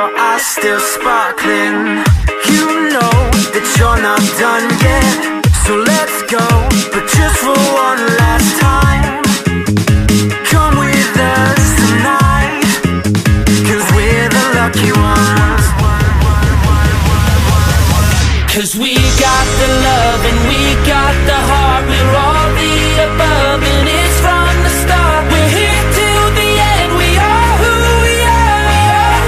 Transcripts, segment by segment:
our eyes still sparkling. You know that you're not done yet, so let's go, but just for one last time. Come with us tonight, 'cause we're the lucky ones. 'Cause we got the love and we got the heart. We're all the above and it's from the start. We're here till the end. We are who we are.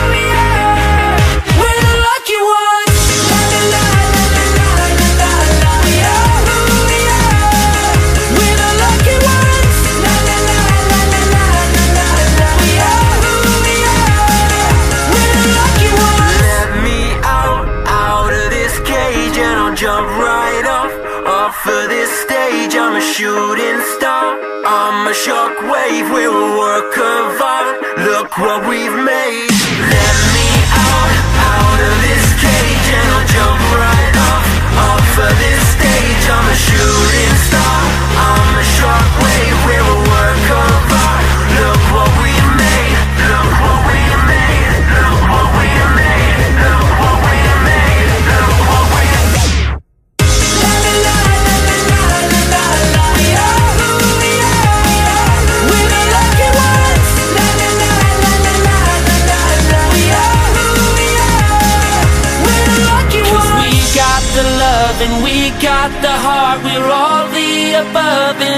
We're the lucky ones. La la la la la la la la. We are who we are. We're the lucky ones. La la la la la la la la. We are who we are. We're the lucky ones. Let me out of this cage and I'll jump right off of this stage. I'm a shooting star, I'm a shockwave, we're a work of art. Look what we've made. Let me out of this cage and I'll jump right off of this stage. I'm a shooting star, I'm a shockwave, we're a work of art. Look what we made. Look what we made. Look what we made. Look what we made. Look what we made. La la la la la la la la. We are who we are. We're the lucky ones. La la la la la la la la. We are who we are. We're the lucky ones. 'Cause we got the love and we got the heart. We're all the above.